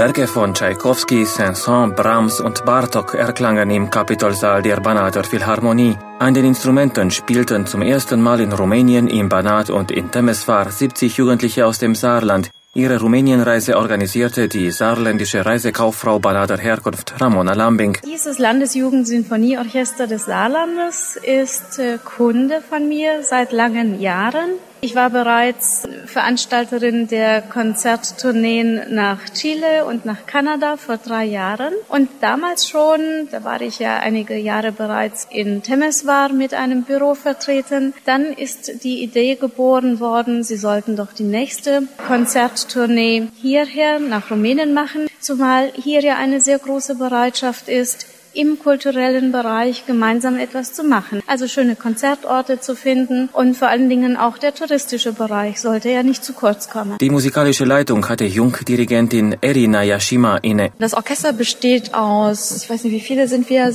Werke von Tschaikowski, Saint-Saëns, Brahms und Bartók erklangen im Kapitolsaal der Banater Philharmonie. An den Instrumenten spielten zum ersten Mal in Rumänien, im Banat und in Temeswar 70 Jugendliche aus dem Saarland. Ihre Rumänienreise organisierte die saarländische Reisekauffrau Banater Herkunft Ramona Lambing. Dieses Landesjugendsinfonieorchester des Saarlandes ist Kunde von mir seit langen Jahren. Ich war bereits Veranstalterin der Konzerttourneen nach Chile und nach Kanada vor 3 Jahren. Und damals schon, da war ich ja einige Jahre bereits in Temeswar mit einem Büro vertreten, dann ist die Idee geboren worden, sie sollten doch die nächste Konzerttournee hierher nach Rumänien machen, zumal hier ja eine sehr große Bereitschaft ist, im kulturellen Bereich gemeinsam etwas zu machen. Also schöne Konzertorte zu finden und vor allen Dingen auch der touristische Bereich sollte ja nicht zu kurz kommen. Die musikalische Leitung hatte Jungdirigentin Erina Yashima inne. Das Orchester besteht aus, ich weiß nicht, wie viele sind wir,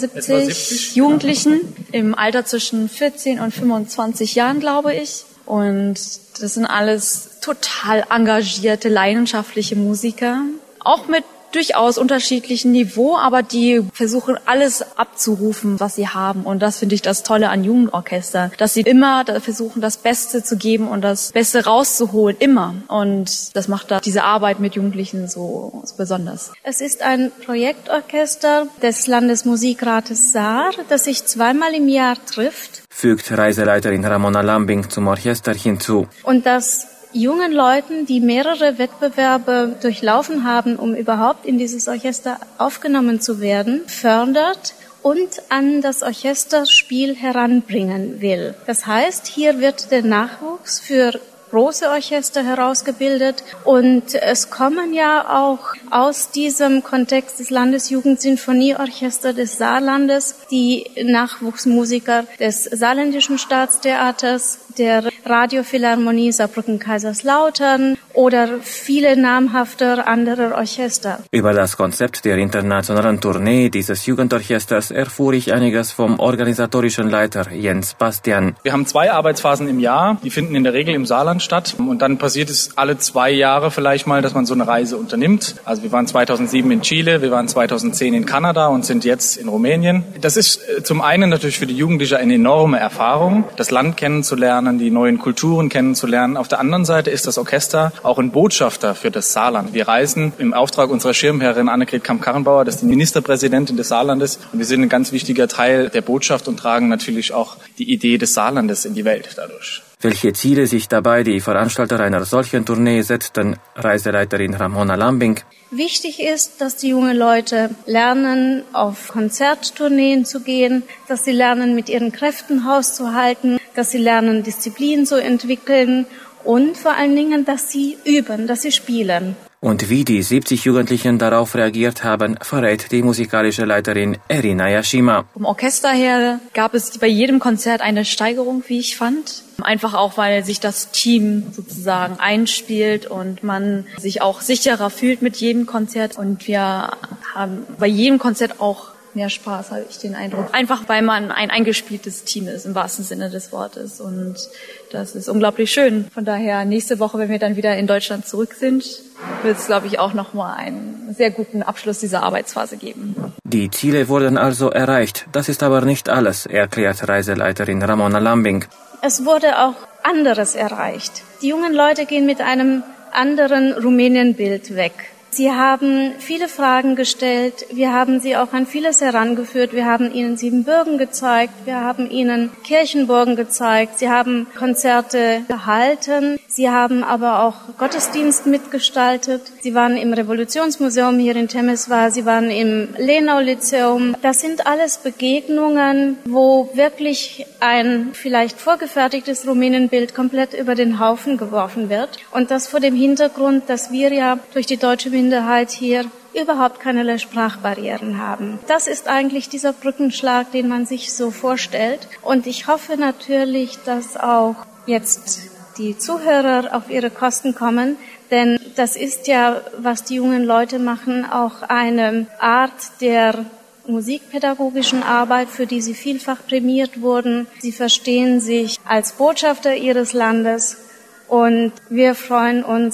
70 Jugendlichen im Alter zwischen 14 und 25 Jahren, glaube ich. Und das sind alles total engagierte, leidenschaftliche Musiker. Auch mit durchaus unterschiedlichen Niveau, aber die versuchen alles abzurufen, was sie haben. Und das finde ich das Tolle an Jugendorchester, dass sie immer versuchen, das Beste zu geben und das Beste rauszuholen, immer. Und das macht da diese Arbeit mit Jugendlichen so besonders. Es ist ein Projektorchester des Landesmusikrates Saar, das sich 2-mal im Jahr trifft, fügt Reiseleiterin Ramona Lambing zum Orchester hinzu. Und das jungen Leuten, die mehrere Wettbewerbe durchlaufen haben, um überhaupt in dieses Orchester aufgenommen zu werden, fördert und an das Orchesterspiel heranbringen will. Das heißt, hier wird der Nachwuchs für große Orchester herausgebildet und es kommen ja auch aus diesem Kontext des Landesjugendsinfonieorchesters des Saarlandes die Nachwuchsmusiker des Saarländischen Staatstheaters, der Radiophilharmonie Saarbrücken-Kaiserslautern oder viele namhafte andere Orchester. Über das Konzept der internationalen Tournee dieses Jugendorchesters erfuhr ich einiges vom organisatorischen Leiter Jens Bastian. Wir haben 2 Arbeitsphasen im Jahr, die finden in der Regel im Saarland statt. Und dann passiert es alle 2 Jahre vielleicht mal, dass man so eine Reise unternimmt. Also wir waren 2007 in Chile, wir waren 2010 in Kanada und sind jetzt in Rumänien. Das ist zum einen natürlich für die Jugendlichen eine enorme Erfahrung, das Land kennenzulernen, die neuen Kulturen kennenzulernen. Auf der anderen Seite ist das Orchester auch ein Botschafter für das Saarland. Wir reisen im Auftrag unserer Schirmherrin Annegret Kamp-Karrenbauer, das ist die Ministerpräsidentin des Saarlandes. Und wir sind ein ganz wichtiger Teil der Botschaft und tragen natürlich auch die Idee des Saarlandes in die Welt dadurch. Welche Ziele sich dabei die Veranstalter einer solchen Tournee setzten, Reiseleiterin Ramona Lambing. Wichtig ist, dass die jungen Leute lernen, auf Konzerttourneen zu gehen, dass sie lernen, mit ihren Kräften Haus zu halten, dass sie lernen, Disziplin zu entwickeln und vor allen Dingen, dass sie üben, dass sie spielen. Und wie die 70 Jugendlichen darauf reagiert haben, verrät die musikalische Leiterin Erina Yashima. Vom Orchester her gab es bei jedem Konzert eine Steigerung, wie ich fand. Einfach auch, weil sich das Team sozusagen einspielt und man sich auch sicherer fühlt mit jedem Konzert. Und wir haben bei jedem Konzert auch mehr Spaß, habe ich den Eindruck. Einfach, weil man ein eingespieltes Team ist, im wahrsten Sinne des Wortes. Und das ist unglaublich schön. Von daher, nächste Woche, wenn wir dann wieder in Deutschland zurück sind, wird es, glaube ich, auch nochmal einen sehr guten Abschluss dieser Arbeitsphase geben. Die Ziele wurden also erreicht. Das ist aber nicht alles, erklärt Reiseleiterin Ramona Lambing. Es wurde auch anderes erreicht. Die jungen Leute gehen mit einem anderen Rumänienbild weg. Sie haben viele Fragen gestellt, wir haben sie auch an vieles herangeführt, wir haben ihnen Siebenbürgen gezeigt, wir haben ihnen Kirchenburgen gezeigt, sie haben Konzerte gehalten, sie haben aber auch Gottesdienst mitgestaltet, sie waren im Revolutionsmuseum hier in Temeswar, sie waren im Lenau-Lyzeum. Das sind alles Begegnungen, wo wirklich ein vielleicht vorgefertigtes Rumänienbild komplett über den Haufen geworfen wird und das vor dem Hintergrund, dass wir ja durch die deutsche Minderheit hier überhaupt keinerlei Sprachbarrieren haben. Das ist eigentlich dieser Brückenschlag, den man sich so vorstellt. Und ich hoffe natürlich, dass auch jetzt die Zuhörer auf ihre Kosten kommen, denn das ist ja, was die jungen Leute machen, auch eine Art der musikpädagogischen Arbeit, für die sie vielfach prämiert wurden. Sie verstehen sich als Botschafter ihres Landes und wir freuen uns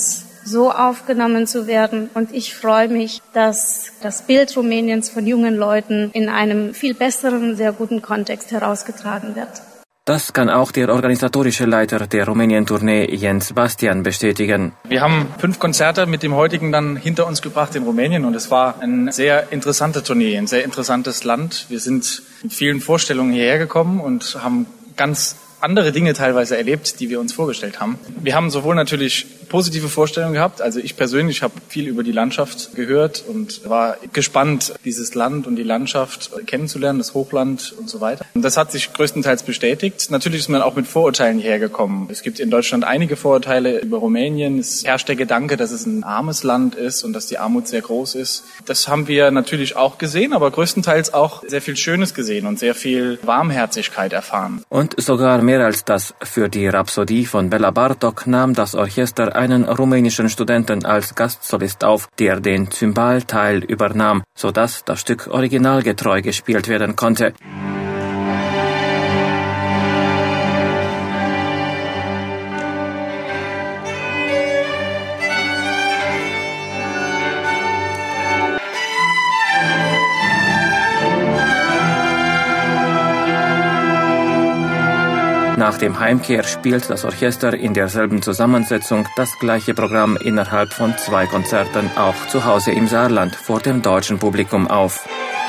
so aufgenommen zu werden. Und ich freue mich, dass das Bild Rumäniens von jungen Leuten in einem viel besseren, sehr guten Kontext herausgetragen wird. Das kann auch der organisatorische Leiter der Rumänien-Tournee Jens Bastian bestätigen. Wir haben 5 Konzerte mit dem heutigen dann hinter uns gebracht in Rumänien und es war eine sehr interessante Tournee, ein sehr interessantes Land. Wir sind mit vielen Vorstellungen hierher gekommen und haben ganz andere Dinge teilweise erlebt, die wir uns vorgestellt haben. Wir haben sowohl natürlich positive Vorstellungen gehabt, also ich persönlich habe viel über die Landschaft gehört und war gespannt, dieses Land und die Landschaft kennenzulernen, das Hochland und so weiter. Und das hat sich größtenteils bestätigt. Natürlich ist man auch mit Vorurteilen hierher gekommen. Es gibt in Deutschland einige Vorurteile über Rumänien. Es herrscht der Gedanke, dass es ein armes Land ist und dass die Armut sehr groß ist. Das haben wir natürlich auch gesehen, aber größtenteils auch sehr viel Schönes gesehen und sehr viel Warmherzigkeit erfahren. Und sogar mehr als das. Für die Rhapsodie von Bela Bartok nahm das Orchester einen rumänischen Studenten als Gastsolist auf, der den Zymbalteil übernahm, sodass das Stück originalgetreu gespielt werden konnte. Nach dem Heimkehr spielt das Orchester in derselben Zusammensetzung das gleiche Programm innerhalb von 2 Konzerten auch zu Hause im Saarland vor dem deutschen Publikum auf.